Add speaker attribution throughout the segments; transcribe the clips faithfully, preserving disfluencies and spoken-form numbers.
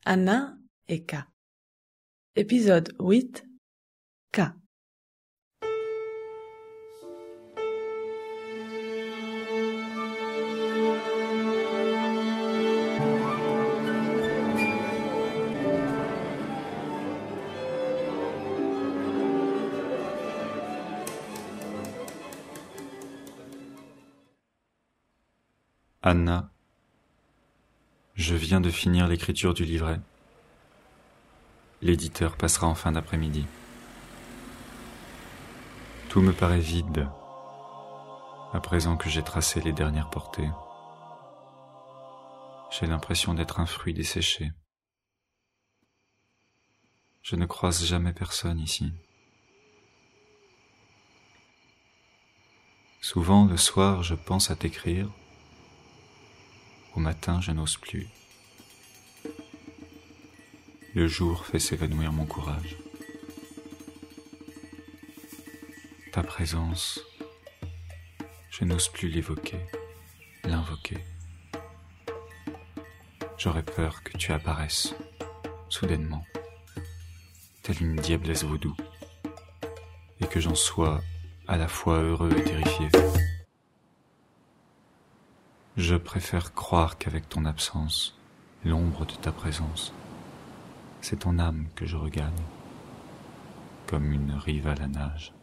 Speaker 1: Anna et K. Épisode huit. K.
Speaker 2: Anna, je viens de finir l'écriture du livret. L'éditeur passera en fin d'après-midi. Tout me paraît vide, à présent que j'ai tracé les dernières portées. J'ai l'impression d'être un fruit desséché. Je ne croise jamais personne ici. Souvent, le soir, je pense à t'écrire. Au matin, je n'ose plus. Le jour fait s'évanouir mon courage. Ta présence, je n'ose plus l'évoquer, l'invoquer. J'aurais peur que tu apparaisses, soudainement, telle une diablesse vaudou, et que j'en sois à la fois heureux et terrifié. Je préfère croire qu'avec ton absence, l'ombre de ta présence, c'est ton âme que je regagne, comme une rive à la nage.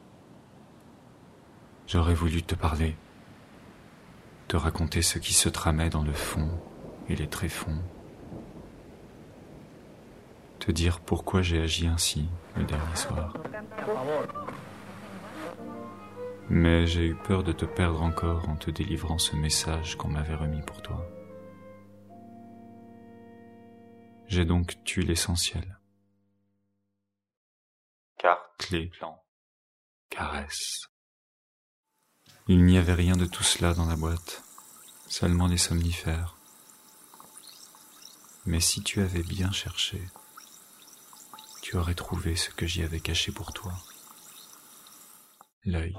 Speaker 2: J'aurais voulu te parler, te raconter ce qui se tramait dans le fond et les tréfonds, te dire pourquoi j'ai agi ainsi le dernier soir. Mais j'ai eu peur de te perdre encore en te délivrant ce message qu'on m'avait remis pour toi. J'ai donc tué l'essentiel. Carte, clé, plan, caresse. Il n'y avait rien de tout cela dans la boîte, seulement des somnifères. Mais si tu avais bien cherché, tu aurais trouvé ce que j'y avais caché pour toi. L'œil.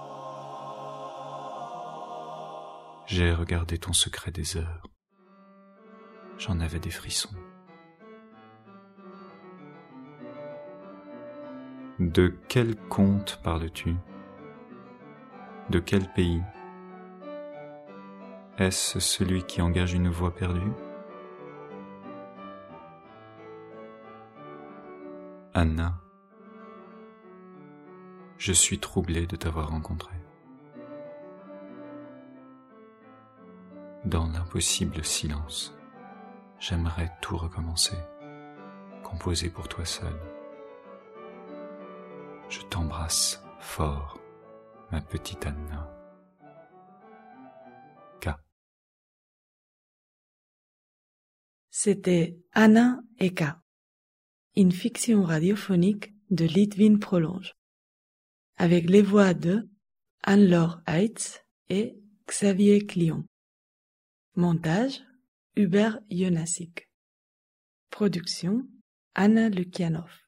Speaker 2: J'ai regardé ton secret des heures. J'en avais des frissons. De quel conte parles-tu ? De quel pays ? Est-ce celui qui engage une voix perdue ? Anna, je suis troublé de t'avoir rencontrée. Dans l'impossible silence, j'aimerais tout recommencer, composer pour toi seul. Je t'embrasse fort, ma petite Anna. K.
Speaker 1: C'était Anna et K, une fiction radiophonique de Litvin Prolonge, avec les voix de Anne-Laure Heitz et Xavier Clion. Montage, Hubert Jonasik. Production, Anna Lukianov.